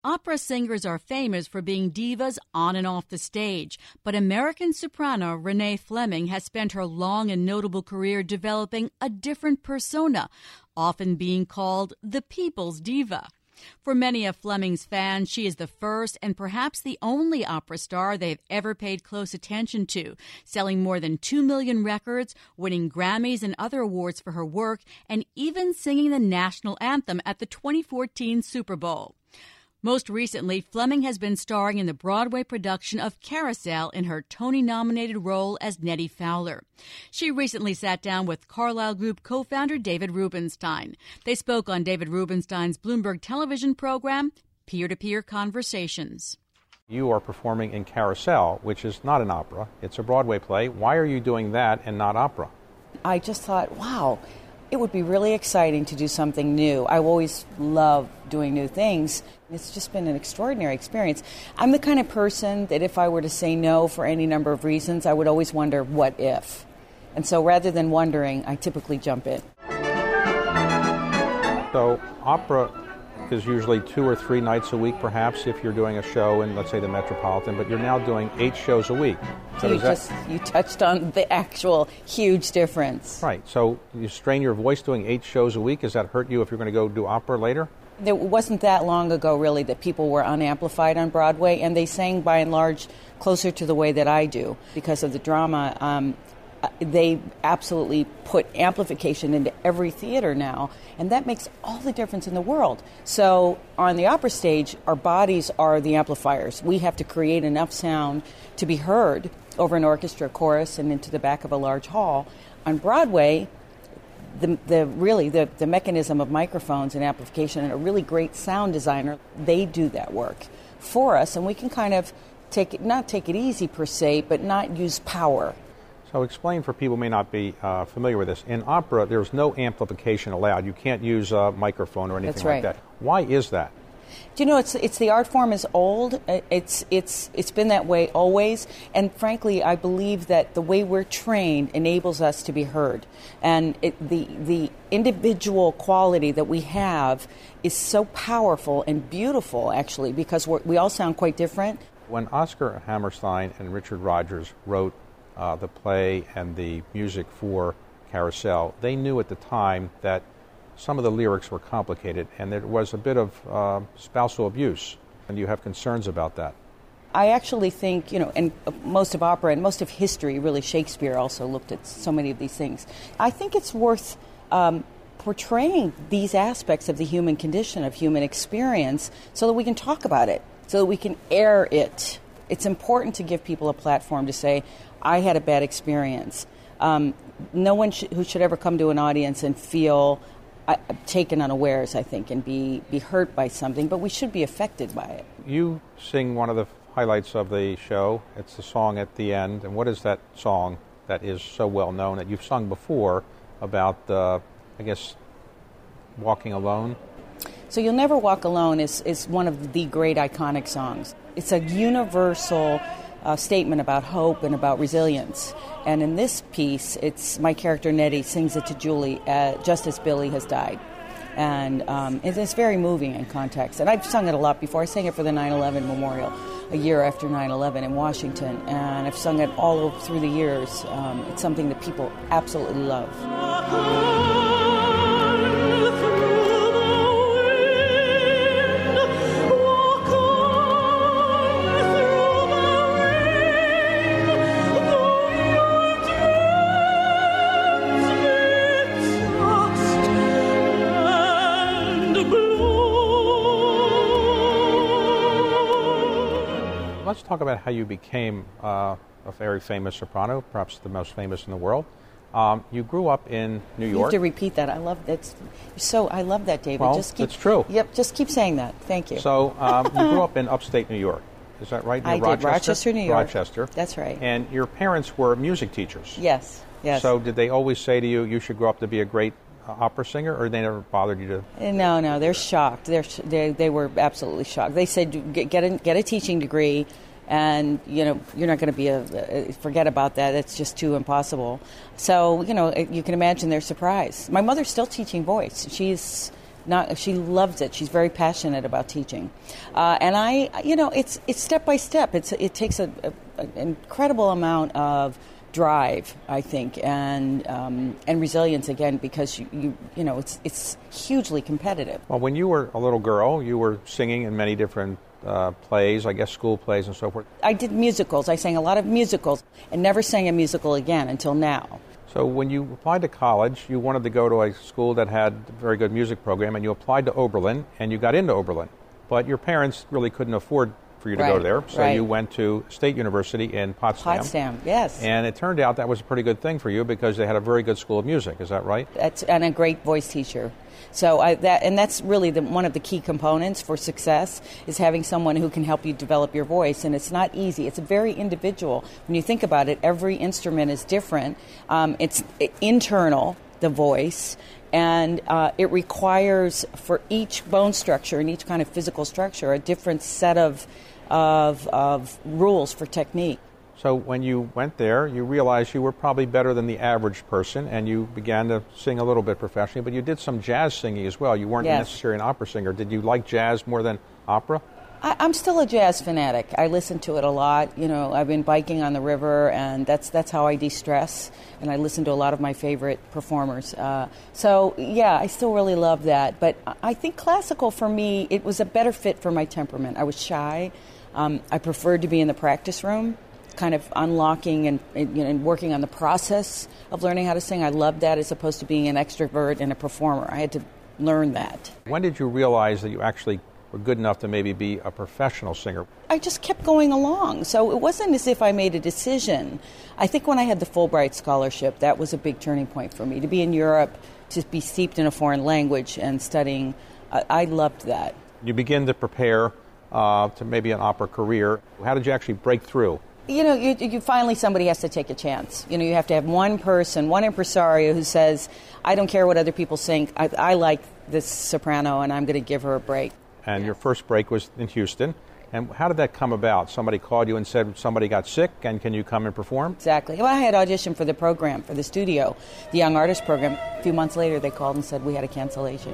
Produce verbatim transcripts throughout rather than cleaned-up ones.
Opera singers are famous for being divas on and off the stage, but American soprano Renee Fleming has spent her long and notable career developing a different persona, often being called the people's diva. For many of Fleming's fans, she is the first and perhaps the only opera star they've ever paid close attention to, selling more than two million records, winning Grammys and other awards for her work, and even singing the national anthem at the twenty fourteen Super Bowl. Most recently, Fleming has been starring in the Broadway production of Carousel in her Tony-nominated role as Nettie Fowler. She recently sat down with Carlyle Group co-founder David Rubenstein. They spoke on David Rubenstein's Bloomberg television program, Peer-to-Peer Conversations. You are performing in Carousel, which is not an opera. It's a Broadway play. Why are you doing that and not opera? I just thought, wow, it would be really exciting to do something new. I always love doing new things. It's just been an extraordinary experience. I'm the kind of person that if I were to say no for any number of reasons, I would always wonder, what if? And so rather than wondering, I typically jump in. So opera is usually two or three nights a week, perhaps, if you're doing a show in, let's say, the Metropolitan, but you're now doing eight shows a week. So you, just, that... you touched on the actual huge difference. Right. So you strain your voice doing eight shows a week. Does that hurt you if you're going to go do opera later? It wasn't that long ago, really, that people were unamplified on Broadway, and they sang, by and large, closer to the way that I do because of the drama. Um, they absolutely put amplification into every theater now, and that makes all the difference in the world. So on the opera stage, our bodies are the amplifiers. We have to create enough sound to be heard over an orchestra, chorus, and into the back of a large hall. On Broadway, the, the really the, the mechanism of microphones and amplification and a really great sound designer, they do that work for us, and we can kind of take it, not take it easy per se, but not use power. So explain for people who may not be uh, familiar with this. In opera, there's no amplification allowed. You can't use a microphone or anything That's right. like that. Why is that? Do you know, it's it's the art form is old. It's it's it's been that way always. And frankly, I believe that the way we're trained enables us to be heard. And it, the the individual quality that we have is so powerful and beautiful, actually, because we're, we all sound quite different. When Oscar Hammerstein and Richard Rodgers wrote Uh, the play and the music for Carousel, they knew at the time that some of the lyrics were complicated and there was a bit of uh, spousal abuse, and you have concerns about that. I actually think, you know, and most of opera and most of history, really Shakespeare also looked at so many of these things. I think it's worth um, portraying these aspects of the human condition, of human experience, so that we can talk about it, so that we can air it. It's important to give people a platform to say, I had a bad experience. Um, no one sh- who should ever come to an audience and feel uh, taken unawares, I think, and be, be hurt by something, but we should be affected by it. You sing one of the highlights of the show. It's the song at the end. And what is that song that is so well known that you've sung before about, uh, I guess, walking alone? So You'll Never Walk Alone is, is one of the great iconic songs. It's a universal uh, statement about hope and about resilience. And in this piece, it's my character Nettie sings it to Julie uh, just as Billy has died. And um, it's very moving in context. And I've sung it a lot before. I sang it for the nine eleven Memorial a year after nine eleven in Washington. And I've sung it all over through the years. Um, it's something that people absolutely love. Let's talk about how you became uh, a very famous soprano, perhaps the most famous in the world. Um, you grew up in New York. You have to repeat that. I love that. So I love that, David. Well, just keep, it's true. Yep, just keep saying that. Thank you. So um, you grew up in upstate New York. Is that right? Near I Rochester? did. Rochester, New York. Rochester. That's right. And your parents were music teachers. Yes. Yes. So did they always say to you, you should grow up to be a great uh, opera singer, or they never bothered you to? No, no. They're shocked. They're sh- they they were absolutely shocked. They said, get get a, get a teaching degree. And, you know, you're not going to be a, forget about that. It's just too impossible. So, you know, you can imagine their surprise. My mother's still teaching voice. She's Not, she loves it. She's very passionate about teaching, uh, and I, you know, it's it's step by step. It's it takes a, a, an incredible amount of drive, I think, and um, and resilience again, because you, you you know it's it's hugely competitive. Well, when you were a little girl, you were singing in many different uh, plays, I guess school plays and so forth. I did musicals. I sang a lot of musicals, and never sang a musical again until now. So when you applied to college, you wanted to go to a school that had a very good music program, and you applied to Oberlin, and you got into Oberlin. But your parents really couldn't afford for you to right, go there, so right. you went to State University in Potsdam. Potsdam, yes. And it turned out that was a pretty good thing for you because they had a very good school of music. Is that right? That's and a great voice teacher. So I, that and that's really the, one of the key components for success is having someone who can help you develop your voice. And it's not easy. It's very individual. When you think about it, every instrument is different. Um, it's internal, the voice, and uh, it requires for each bone structure and each kind of physical structure a different set of of, of rules for technique. So when you went there, you realized you were probably better than the average person, and you began to sing a little bit professionally, but you did some jazz singing as well. You weren't yes. necessarily an opera singer. Did you like jazz more than opera? I, I'm still a jazz fanatic. I listen to it a lot. You know, I've been biking on the river, and that's that's how I de-stress, and I listen to a lot of my favorite performers. Uh, so, yeah, I still really love that. But I think classical, for me, it was a better fit for my temperament. I was shy. Um, I preferred to be in the practice room, kind of unlocking and, and, you know, and working on the process of learning how to sing. I loved that as opposed to being an extrovert and a performer. I had to learn that. When did you realize that you actually were good enough to maybe be a professional singer? I just kept going along. So it wasn't as if I made a decision. I think when I had the Fulbright scholarship, that was a big turning point for me. To be in Europe, to be steeped in a foreign language and studying, I, I loved that. You begin to prepare uh, to maybe an opera career. How did you actually break through? You know, you, you finally somebody has to take a chance. You know, you have to have one person, one impresario who says, I don't care what other people think. I, I like this soprano, and I'm going to give her a break. And your first break was in Houston. And how did that come about? Somebody called you and said somebody got sick, and can you come and perform? Exactly. Well, I had auditioned for the program, for the studio, the Young Artist Program. A few months later, they called and said we had a cancellation.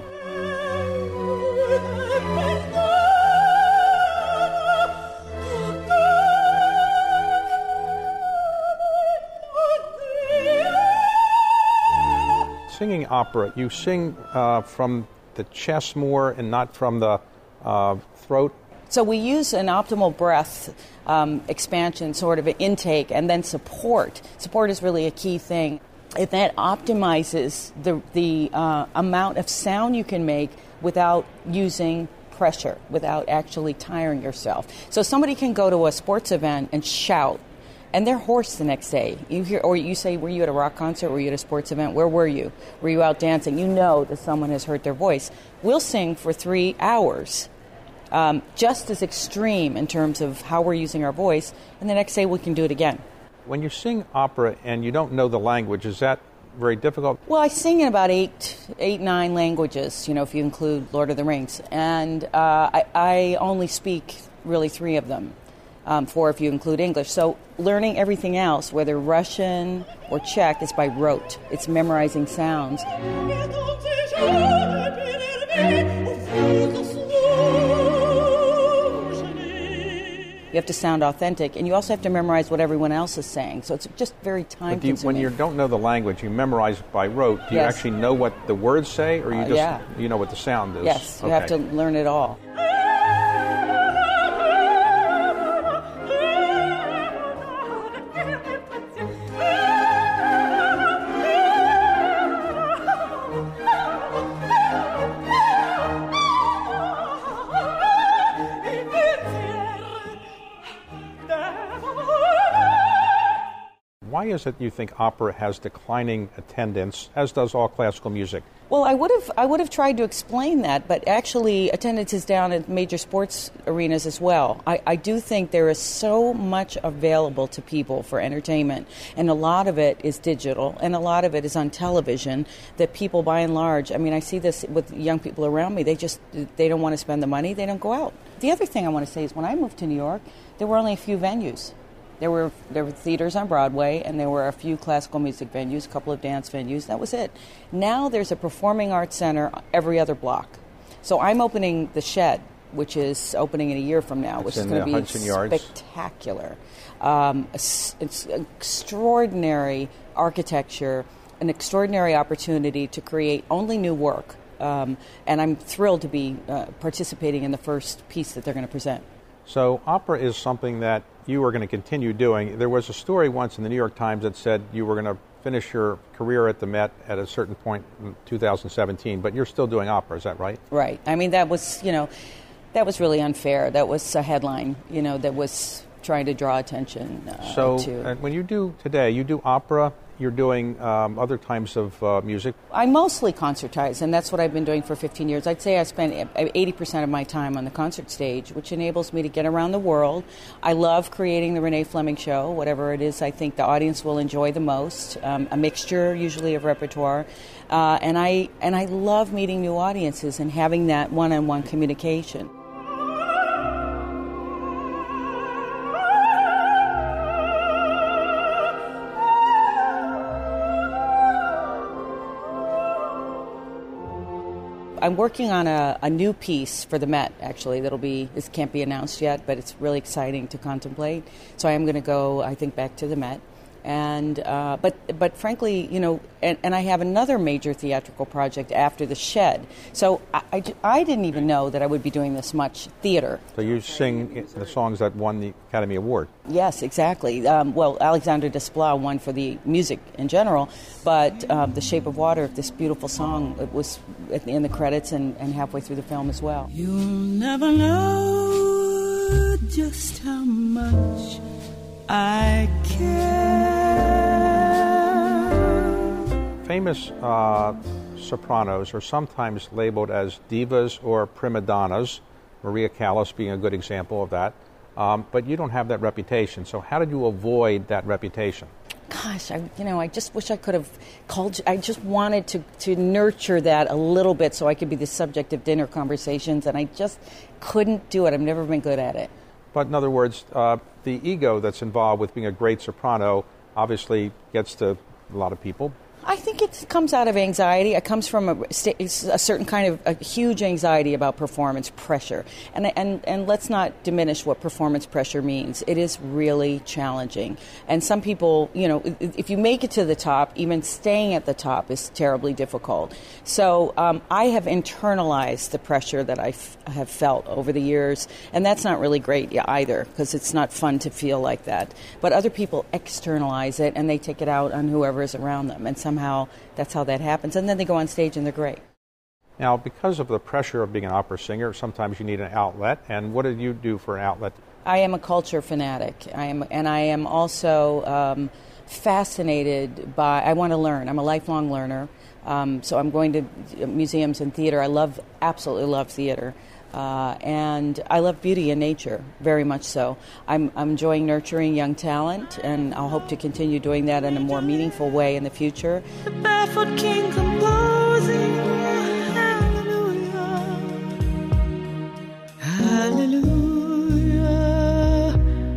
Singing opera, you sing uh, from the chest more and not from the uh, throat? So we use an optimal breath um, expansion, sort of an intake, and then support. Support is really a key thing. And that optimizes the, the uh, amount of sound you can make without using pressure, without actually tiring yourself. So somebody can go to a sports event and shout, and they're hoarse the next day. You hear, or you say, were you at a rock concert? Were you at a sports event? Where were you? Were you out dancing? You know that someone has hurt their voice. We'll sing for three hours, um, just as extreme in terms of how we're using our voice, and the next day we can do it again. When you sing opera and you don't know the language, is that very difficult? Well, I sing in about eight, eight, nine languages, you know, if you include Lord of the Rings. And uh, I, I only speak really three of them. Um, four if you include English. So learning everything else, whether Russian or Czech, is by rote. It's memorizing sounds. You have to sound authentic, and you also have to memorize what everyone else is saying. So it's just very time-consuming. When you don't know the language, you memorize it by rote. Do you yes. actually know what the words say, or you uh, just yeah. you know what the sound is? Yes, you okay. have to learn it all. Why is it you think opera has declining attendance, as does all classical music? Well, I would have I would have tried to explain that, but actually attendance is down at major sports arenas as well. I, I do think there is so much available to people for entertainment, and a lot of it is digital, and a lot of it is on television, that people by and large, I mean, I see this with young people around me, they just, they don't want to spend the money, they don't go out. The other thing I want to say is when I moved to New York, there were only a few venues. There were there were theaters on Broadway, and there were a few classical music venues, a couple of dance venues. That was it. Now there's a performing arts center every other block. So I'm opening the Shed, which is opening in a year from now, it's which is going to be Hudson Yards. spectacular. Um, it's, it's extraordinary architecture, an extraordinary opportunity to create only new work. Um, and I'm thrilled to be uh, participating in the first piece that they're going to present. So opera is something that you are going to continue doing. There was a story once in the New York Times that said you were going to finish your career at the Met at a certain point in two thousand seventeen, but you're still doing opera, is that right? Right. I mean, that was, you know, that was really unfair. That was a headline, you know, that was trying to draw attention uh, so, to. So uh, when you do today, you do opera, you're doing um, other types of uh, music? I mostly concertize, and that's what I've been doing for fifteen years. I'd say I spend eighty percent of my time on the concert stage, which enables me to get around the world. I love creating the Renee Fleming Show, whatever it is I think the audience will enjoy the most, um, a mixture usually of repertoire. Uh, and I and I love meeting new audiences and having that one-on-one communication. I'm working on a, a new piece for the Met, actually, that'll be, this can't be announced yet, but it's really exciting to contemplate. So I am going to go, I think, back to the Met. And uh, but but frankly, you know, and, and I have another major theatrical project after the Shed. So I, I, I didn't even know that I would be doing this much theater. So you sing the songs that won the Academy Award. Yes, exactly. Um, well, Alexandre Desplat won for the music in general, but um, The Shape of Water, this beautiful song, it was in the credits and, and halfway through the film as well. You'll never know just how much I care. Famous uh, sopranos are sometimes labeled as divas or prima donnas, Maria Callas being a good example of that. Um, but you don't have that reputation. So how did you avoid that reputation? Gosh, I, you know, I just wish I could have called. I just wanted to, to nurture that a little bit so I could be the subject of dinner conversations, and I just couldn't do it. I've never been good at it. But in other words, uh, the ego that's involved with being a great soprano obviously gets to a lot of people. I think it comes out of anxiety. It comes from a, a certain kind of a huge anxiety about performance pressure. And, and, and let's not diminish what performance pressure means. It is really challenging. And some people, you know, if you make it to the top, even staying at the top is terribly difficult. So um, I have internalized the pressure that I f- have felt over the years. And that's not really great either, because it's not fun to feel like that. But other people externalize it, and they take it out on whoever is around them. And some Somehow that's how that happens. And then they go on stage and they're great. Now, because of the pressure of being an opera singer, sometimes you need an outlet. And what did you do for an outlet? I am a culture fanatic. I am, and I am also um, fascinated by, I want to learn. I'm a lifelong learner. Um, so I'm going to museums and theater. I love, absolutely love theater. Uh, and I love beauty and nature, very much so. I'm, I'm enjoying nurturing young talent, and I'll hope to continue doing that in a more meaningful way in the future. The barefoot king composing, hallelujah, hallelujah,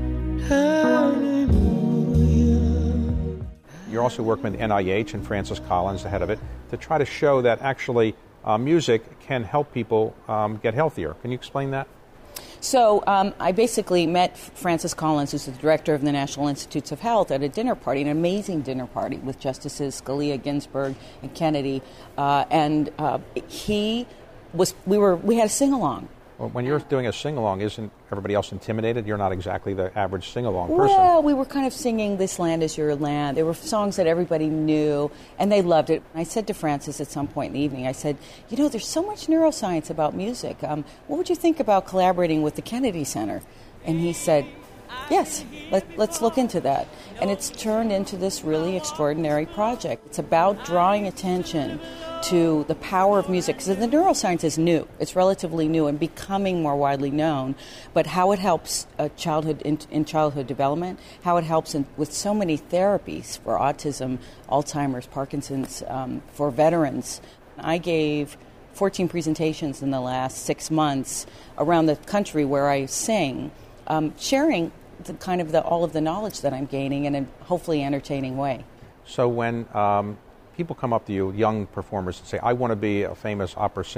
hallelujah. You're also working with the N I H and Francis Collins, the head of it, to try to show that actually Uh, music can help people um, get healthier. Can you explain that? So um, I basically met Francis Collins, who's the director of the National Institutes of Health, at a dinner party, an amazing dinner party with Justices Scalia, Ginsburg, and Kennedy. Uh, and uh, he was, we were, we had a sing-along. Well, when you're doing a sing-along, isn't everybody else intimidated? You're not exactly the average sing-along person. Well, we were kind of singing This Land Is Your Land. There were songs that everybody knew, and they loved it. I said to Francis at some point in the evening, I said, you know, there's so much neuroscience about music. Um, what would you think about collaborating with the Kennedy Center? And he said, yes, let, let's look into that. And it's turned into this really extraordinary project. It's about drawing attention to the power of music, because the neuroscience is new. It's relatively new and becoming more widely known, but how it helps uh, childhood in, in childhood development, how it helps in, with so many therapies for autism, Alzheimer's, Parkinson's, um, for veterans. I gave fourteen presentations in the last six months around the country where I sing, um, sharing the kind of the, all of the knowledge that I'm gaining in a hopefully entertaining way. So when um, people come up to you, young performers, and say, I want to be a famous opera singer,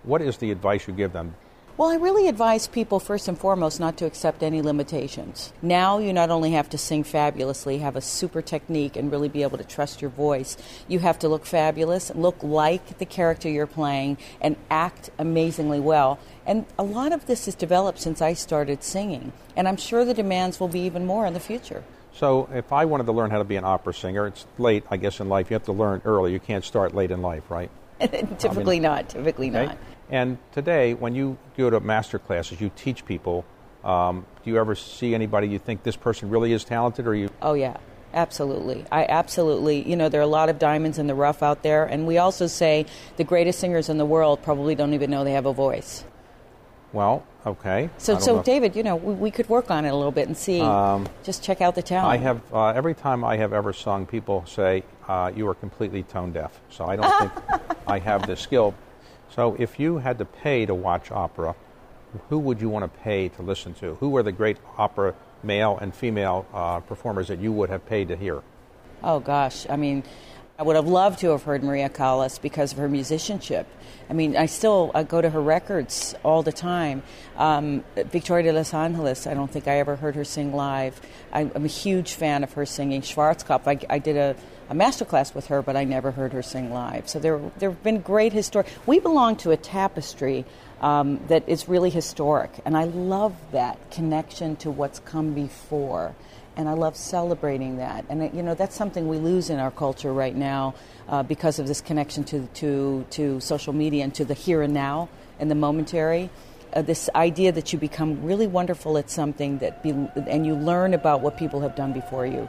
What is the advice you give them? Well, I really advise people, first and foremost, not to accept any limitations. Now you not only have to sing fabulously, have a super technique, and really be able to trust your voice, you have to look fabulous, look like the character you're playing, and act amazingly well. And a lot of this is developed since I started singing, and I'm sure the demands will be even more in the future. So if I wanted to learn how to be an opera singer, it's late, I guess, in life. You have to learn early. You can't start late in life, right? Typically I mean, not. Typically okay. not. And today, when you go to master classes, you teach people, um, do you ever see anybody you think this person really is talented, or you? Oh, yeah, absolutely. I absolutely, you know, there are a lot of diamonds in the rough out there, and we also say the greatest singers in the world probably don't even know they have a voice. Well, okay. So, so know. David, you know, we, we could work on it a little bit and see, um, just check out the talent. I have, uh, every time I have ever sung, people say, uh, you are completely tone deaf. So I don't think I have the skill. So if you had to pay to watch opera, who would you want to pay to listen to? Who are the great opera male and female uh, performers that you would have paid to hear? Oh, gosh. I mean, I would have loved to have heard Maria Callas because of her musicianship. I mean, I still I go to her records all the time. Um, Victoria de Los Angeles, I don't think I ever heard her sing live. I, I'm a huge fan of her singing. Schwarzkopf, I, I did a, a master class with her, but I never heard her sing live. So there there have been great historic. We belong to a tapestry um, that is really historic, and I love that connection to what's come before. And I love celebrating that. And, you know, that's something we lose in our culture right now uh, because of this connection to, to, to social media and to the here and now and the momentary. Uh, this idea that you become really wonderful at something that be, and you learn about what people have done before you.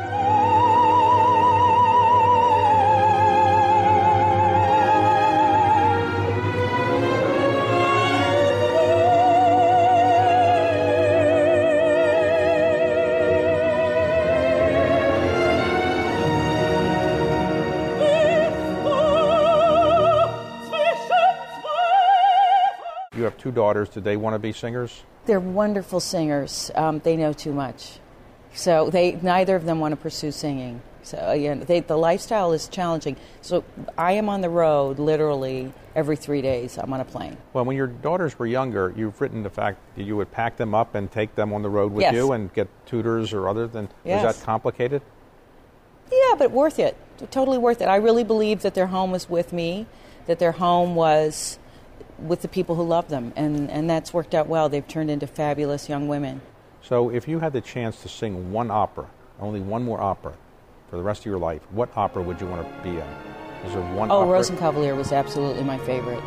You have two daughters. Do they want to be singers? They're wonderful singers. Um, they know too much. So they neither of them want to pursue singing. So again, they, the lifestyle is challenging. So I am on the road literally every three days. I'm on a plane. Well, when your daughters were younger, you've written the fact that you would pack them up and take them on the road with yes. you and get tutors or other than. Yes. Was that complicated? Yeah, but worth it. Totally worth it. I really believe that their home was with me, that their home was with the people who love them, and, and that's worked out well. They've turned into fabulous young women. So if you had the chance to sing one opera, only one more opera, for the rest of your life, what opera would you want to be in? Is there one Oh, opera? Rosenkavalier was absolutely my favorite.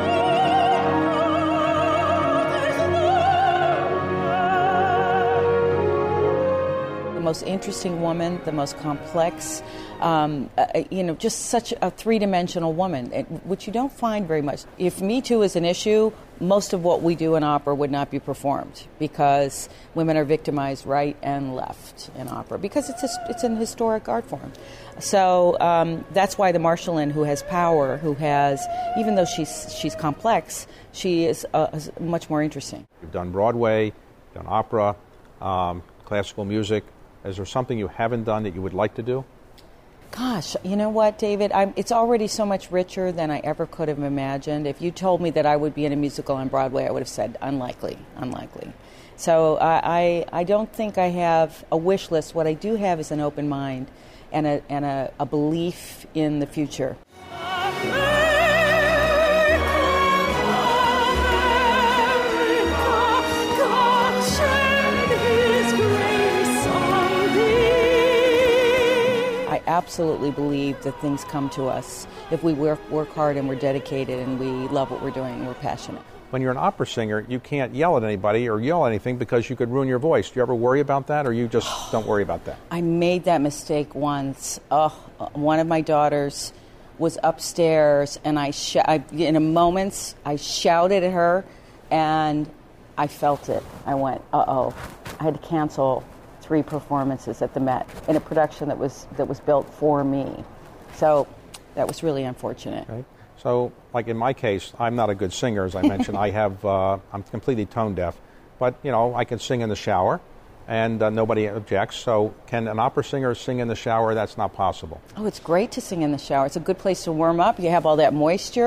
The most interesting woman, the most complex, um, uh, you know, just such a three-dimensional woman, which you don't find very much. If Me Too is an issue, most of what we do in opera would not be performed because women are victimized right and left in opera because it's a, it's an historic art form. So um, that's why the Marschallin, who has power, who has, even though she's she's complex, she is uh, much more interesting. You've done Broadway, done opera, um, classical music. Is there something you haven't done that you would like to do? Gosh, you know what, David? I'm, it's already so much richer than I ever could have imagined. If you told me that I would be in a musical on Broadway, I would have said unlikely, unlikely. So I, I, I don't think I have a wish list. What I do have is an open mind and a, and a, a belief in the future. I absolutely believe that things come to us if we work, work hard and we're dedicated and we love what we're doing and we're passionate. When you're an opera singer, you can't yell at anybody or yell anything because you could ruin your voice. Do you ever worry about that, or you just don't worry about that? I made that mistake once. Oh, one of my daughters was upstairs, and I, sh- I in a moment, I shouted at her, and I felt it. I went, uh-oh. I had to cancel three performances at the Met in a production that was that was built for me. So that was really unfortunate. Right. So, like in my case, I'm not a good singer, as I mentioned. I have uh, I'm completely tone deaf, but you know I can sing in the shower, and uh, nobody objects. So, can an opera singer sing in the shower? That's not possible. Oh, it's great to sing in the shower. It's a good place to warm up. You have all that moisture,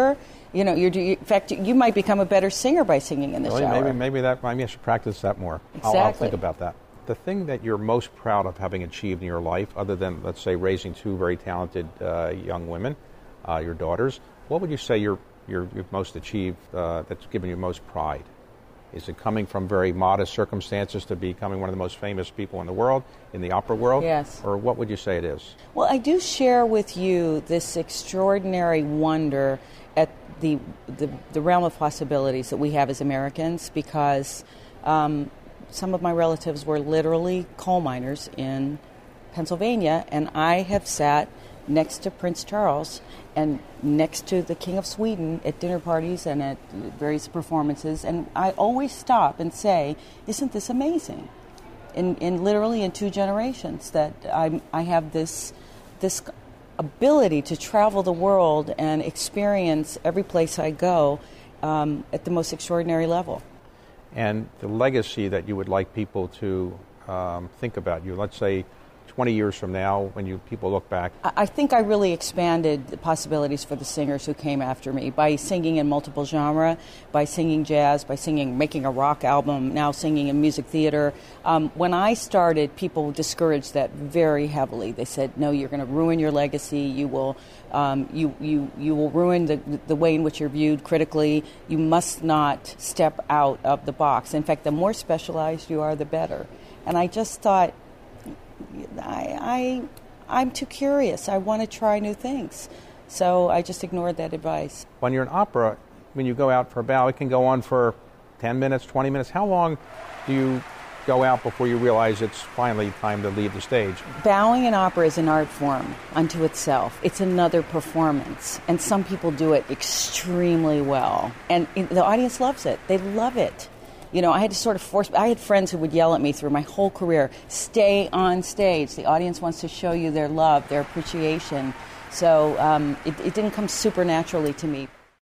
You know, you're, in fact, you might become a better singer by singing in the really, shower. Maybe, maybe that. Maybe I should practice that more. Exactly. I'll, I'll think about that. The thing that you're most proud of having achieved in your life, other than, let's say, raising two very talented uh, young women, uh, your daughters, what would you say you're, you're, you've most achieved uh, that's given you most pride? Is it coming from very modest circumstances to becoming one of the most famous people in the world, in the opera world? Yes. Or what would you say it is? Well, I do share with you this extraordinary wonder at the the, the realm of possibilities that we have as Americans, because um, some of my relatives were literally coal miners in Pennsylvania, and I have sat next to Prince Charles and next to the King of Sweden at dinner parties and at various performances, and I always stop and say, isn't this amazing? In, in literally in two generations that I, I have this this ability to travel the world and experience every place I go um, at the most extraordinary level. And the legacy that you would like people to um, think about you, let's say twenty years from now, when you people look back? I think I really expanded the possibilities for the singers who came after me by singing in multiple genres, by singing jazz, by singing, making a rock album, now singing in music theater. Um, when I started, people discouraged that very heavily. They said, "No, you're going to ruin your legacy. You will, um, you you you will ruin the the way in which you're viewed critically. You must not step out of the box. In fact, the more specialized you are, the better." And I just thought, I, I, I'm too curious. I want to try new things. So I just ignored that advice. When you're in opera, when you go out for a bow, it can go on for ten minutes, twenty minutes. How long do you go out before you realize it's finally time to leave the stage? Bowing in opera is an art form unto itself. It's another performance. And some people do it extremely well. And the audience loves it. They love it. You know, I had to sort of force, I had friends who would yell at me through my whole career, stay on stage. The audience wants to show you their love, their appreciation. So um, it, it didn't come super naturally to me.